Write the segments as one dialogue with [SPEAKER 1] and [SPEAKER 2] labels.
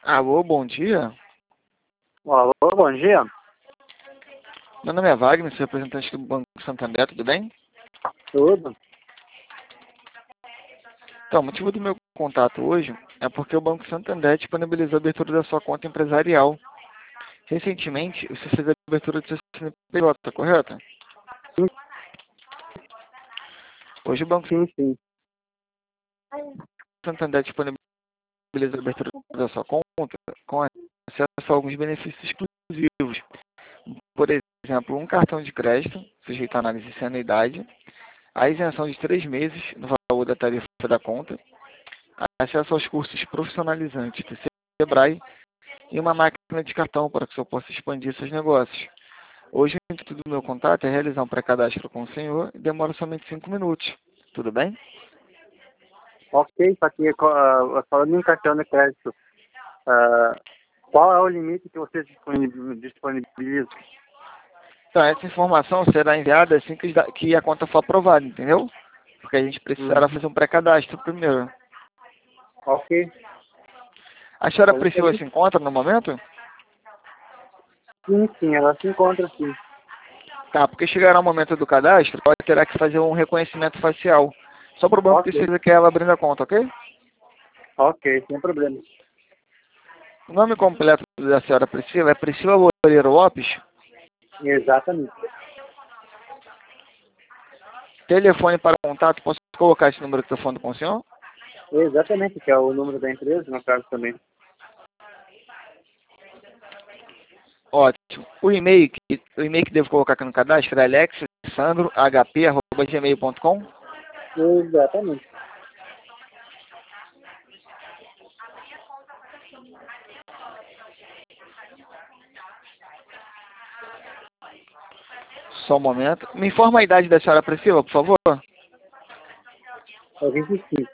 [SPEAKER 1] Alô, bom dia.
[SPEAKER 2] Alô, bom dia.
[SPEAKER 1] Meu nome é Wagner, sou representante do Banco Santander, tudo bem?
[SPEAKER 2] Tudo?
[SPEAKER 1] Então, o motivo do meu contato hoje é porque o Banco Santander disponibilizou a abertura da sua conta empresarial. Recentemente, você fez a abertura do seu CNPJ, correto?
[SPEAKER 2] Sim,
[SPEAKER 1] Hoje o Banco
[SPEAKER 2] sim.
[SPEAKER 1] Santander disponibilizou a abertura da sua conta com acesso a alguns benefícios exclusivos. Por exemplo, um cartão de crédito, sujeito à análise sem anuidade, a isenção de 3 meses no valor da tarifa da conta, acesso aos cursos profissionalizantes do Sebrae e uma máquina de cartão para que o senhor possa expandir seus negócios. Hoje, o intuito do meu contato é realizar um pré-cadastro com o senhor e demora somente 5 minutos. Tudo bem?
[SPEAKER 2] Ok, só que falando em cartão de crédito, qual é o limite que vocês disponibilizam?
[SPEAKER 1] Então, essa informação será enviada assim que a conta for aprovada, entendeu? Porque a gente precisará fazer um pré-cadastro primeiro.
[SPEAKER 2] Ok.
[SPEAKER 1] A senhora
[SPEAKER 2] Pode
[SPEAKER 1] Priscila
[SPEAKER 2] ser?
[SPEAKER 1] se encontra no momento?
[SPEAKER 2] Sim, ela se encontra aqui.
[SPEAKER 1] Tá, porque chegará o momento do cadastro, ela terá que fazer um reconhecimento facial. Só para o banco ter
[SPEAKER 2] Ok,
[SPEAKER 1] certeza que ela abrindo a conta, ok?
[SPEAKER 2] ok, sem problema.
[SPEAKER 1] O nome completo da senhora Priscila é Priscila Loureiro Lopes.
[SPEAKER 2] Exatamente.
[SPEAKER 1] Telefone para contato, posso colocar esse número de telefone com o senhor?
[SPEAKER 2] Exatamente, que é o número da empresa, no caso também.
[SPEAKER 1] Ótimo. O e-mail que devo colocar aqui no cadastro é alexsandrohp@gmail.com.
[SPEAKER 2] Exatamente.
[SPEAKER 1] Só um momento. Me informa a idade da senhora Priscila, por favor.
[SPEAKER 2] É 25.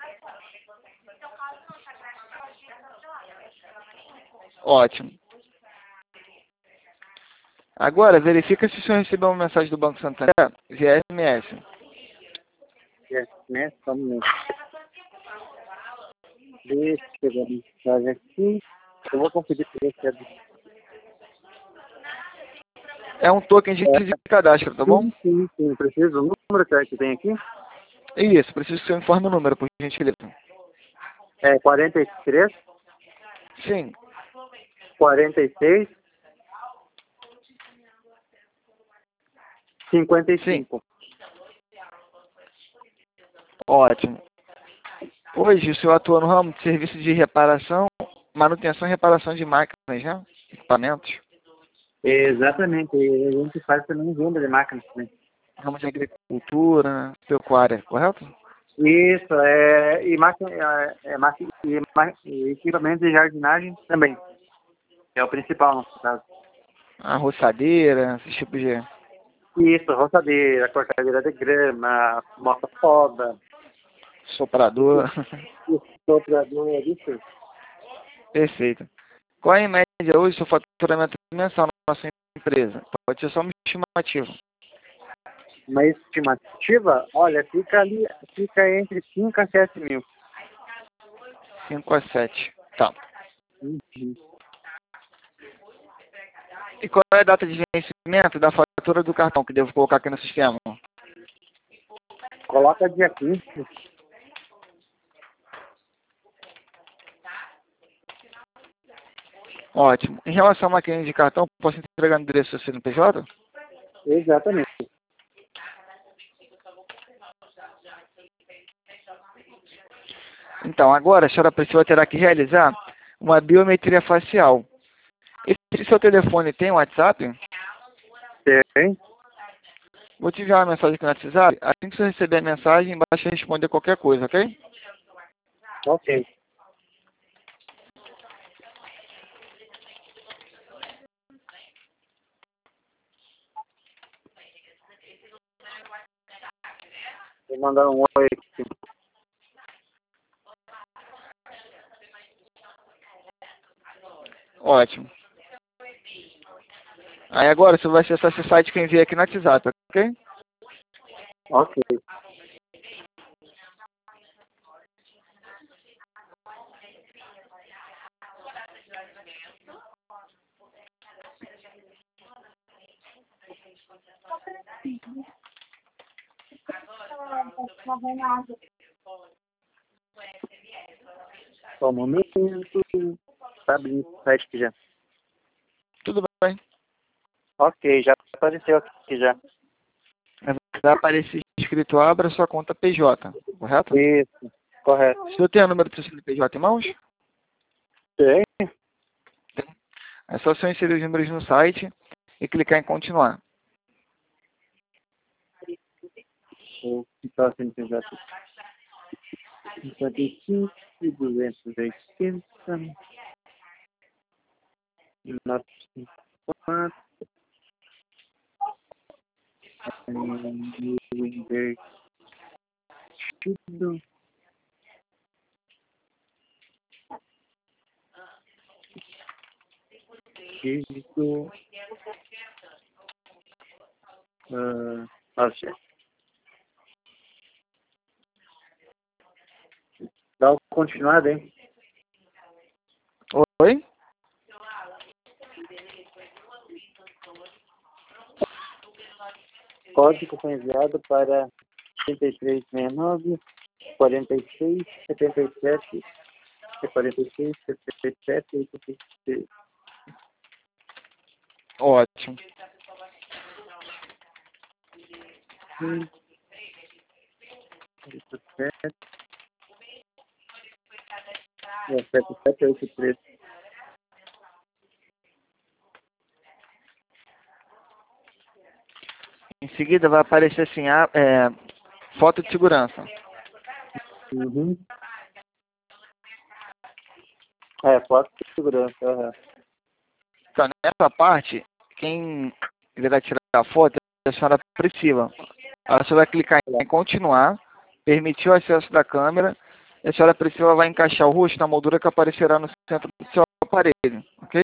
[SPEAKER 1] Ótimo. Agora, verifica se o senhor recebeu uma mensagem do Banco Santander via SMS.
[SPEAKER 2] É, né? Só um minuto. Deixa eu pegar a mensagem aqui. Eu vou conferir se recebe.
[SPEAKER 1] É um token de cadastro, tá bom?
[SPEAKER 2] Sim. Preciso o número que tem aqui?
[SPEAKER 1] Isso, preciso que o senhor informe o número, por gentileza.
[SPEAKER 2] É 43,
[SPEAKER 1] Sim,
[SPEAKER 2] 46,
[SPEAKER 1] sim.
[SPEAKER 2] 55.
[SPEAKER 1] Ótimo. Hoje o senhor atua no ramo de serviço de reparação, manutenção e reparação de máquinas, né? Equipamentos.
[SPEAKER 2] Exatamente. E a gente faz também venda de máquinas também.
[SPEAKER 1] Ramo de agricultura, pecuária, correto?
[SPEAKER 2] Isso, e máquina, e equipamento de jardinagem também. É o principal, no caso.
[SPEAKER 1] A roçadeira, esses tipos de
[SPEAKER 2] Isso, roçadeira, cortadeira de grama, moça-poda,
[SPEAKER 1] soprador.
[SPEAKER 2] soprador, isso.
[SPEAKER 1] Perfeito. Qual é, em média, hoje o seu faturamento mensal na sua empresa? Pode ser só uma estimativa.
[SPEAKER 2] Uma estimativa, olha, fica entre 5 a 7 mil.
[SPEAKER 1] 5 a 7. Tá.
[SPEAKER 2] Uhum.
[SPEAKER 1] E qual é a data de vencimento da fatura do cartão que devo colocar aqui no sistema?
[SPEAKER 2] Coloca dia 15.
[SPEAKER 1] Ótimo. Em relação à máquina de cartão, posso entregar no endereço do CNPJ?
[SPEAKER 2] Exatamente.
[SPEAKER 1] Então, agora a senhora Priscila terá que realizar uma biometria facial. Esse seu telefone tem WhatsApp?
[SPEAKER 2] Tem?
[SPEAKER 1] Vou te enviar uma mensagem aqui no WhatsApp. Assim que você receber a mensagem, basta responder qualquer coisa, ok?
[SPEAKER 2] Ok. Vou mandar um oi aqui.
[SPEAKER 1] Ótimo. Aí agora você vai acessar esse site que eu enviei aqui no WhatsApp, ok?
[SPEAKER 2] Ok. Só um momento. Tá abrindo o site aqui já.
[SPEAKER 1] Tudo bem.
[SPEAKER 2] Ok, já apareceu aqui já.
[SPEAKER 1] Vai aparecer escrito abra sua conta PJ, correto?
[SPEAKER 2] Isso, correto.
[SPEAKER 1] Se eu tenho o número do seu CNPJ em mãos,
[SPEAKER 2] Tem?
[SPEAKER 1] é só você inserir os números no site e clicar em continuar.
[SPEAKER 2] O que está sendo pesado? 55, 280, 954, invertido, dígito, nossa. Dá uma continuada, hein?
[SPEAKER 1] Oi?
[SPEAKER 2] Código foi enviado para 3369, 46, 77, 46, 77, 86.
[SPEAKER 1] Ótimo.
[SPEAKER 2] Hum, 7783.
[SPEAKER 1] Em seguida vai aparecer assim, foto de segurança.
[SPEAKER 2] Uhum. É, foto de segurança. Uhum.
[SPEAKER 1] Então, nessa parte, quem irá tirar a foto é a senhora Priscila. Ela só vai clicar em continuar, permitir o acesso da câmera, e a senhora Priscila vai encaixar o rosto na moldura que aparecerá no centro do seu aparelho, ok?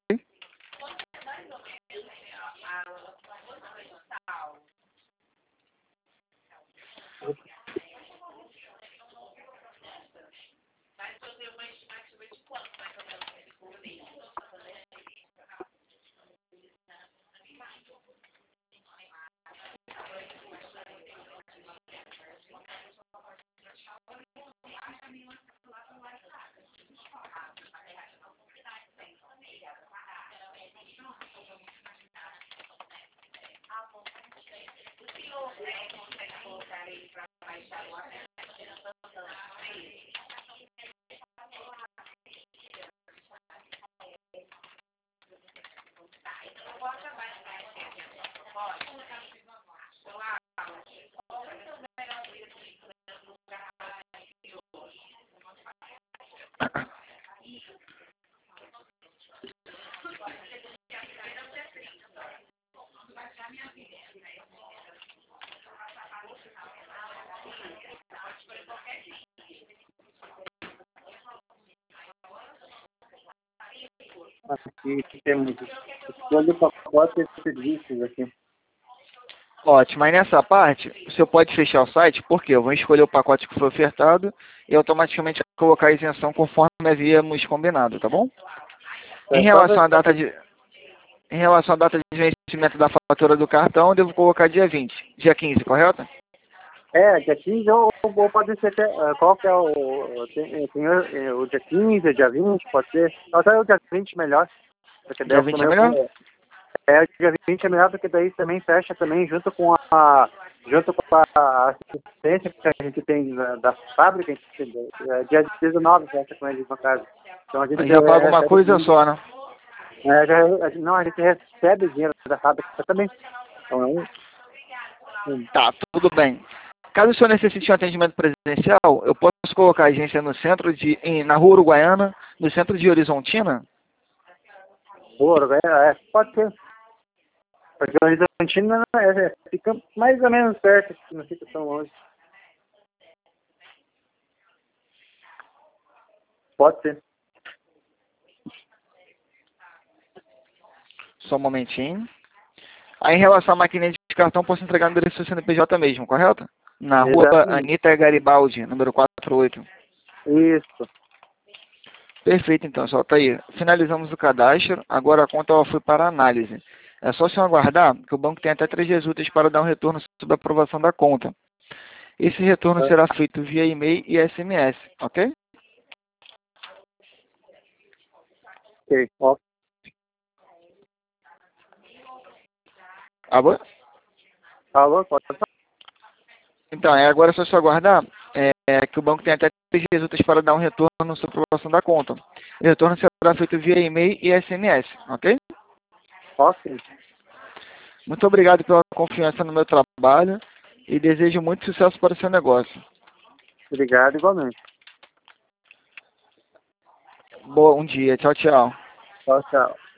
[SPEAKER 2] Aqui temos escolha o pacote de serviços aqui.
[SPEAKER 1] Ótimo. Aí nessa parte, o senhor pode fechar o site, porque eu vou escolher o pacote que foi ofertado e automaticamente colocar a isenção conforme havíamos combinado, tá bom? Em relação à data de vencimento da fatura do cartão, eu devo colocar dia 20, dia 15, correto?
[SPEAKER 2] Dia 15 ou pode ser até, qual que é o dia 15, o dia 20, pode ser? Até o dia 20 melhor. Porque daí
[SPEAKER 1] Dia 20 é melhor?
[SPEAKER 2] O dia 20 é melhor porque daí também fecha também junto com a assistência que a gente tem da fábrica, dia 19 fecha com eles no caso. Então a gente
[SPEAKER 1] Já paga uma coisa só, né?
[SPEAKER 2] não, a gente recebe dinheiro da fábrica também. Então,
[SPEAKER 1] Tá, tudo bem. Caso o senhor necessite um atendimento presencial, eu posso colocar a agência no centro na Rua Uruguaiana, no centro de Horizontina?
[SPEAKER 2] pode ser. Porque o Horizontina fica mais ou menos perto, não fica tão longe. Pode ser.
[SPEAKER 1] Só um momentinho. Aí em relação à maquininha de cartão, posso entregar no endereço do CNPJ mesmo, correto? Na Rua
[SPEAKER 2] Exatamente.
[SPEAKER 1] Anita Garibaldi, número 48.
[SPEAKER 2] Isso.
[SPEAKER 1] Perfeito, então, só tá aí. Finalizamos o cadastro, agora a conta ela foi para análise. É só o senhor aguardar que o banco tem até 3 dias úteis para dar um retorno sobre a aprovação da conta. Esse retorno será feito via e-mail e SMS, ok?
[SPEAKER 2] Ok, ó,
[SPEAKER 1] Alô?
[SPEAKER 2] alô, pode falar?
[SPEAKER 1] Então, agora é só o senhor aguardar que o banco tem até 3 dias úteis para dar um retorno sobre a aprovação da conta. O retorno será feito via e-mail e SMS, ok?
[SPEAKER 2] Ok,
[SPEAKER 1] Muito obrigado pela confiança no meu trabalho e desejo muito sucesso para o seu negócio.
[SPEAKER 2] obrigado igualmente.
[SPEAKER 1] Bom dia. Tchau, tchau.
[SPEAKER 2] Tchau, tchau.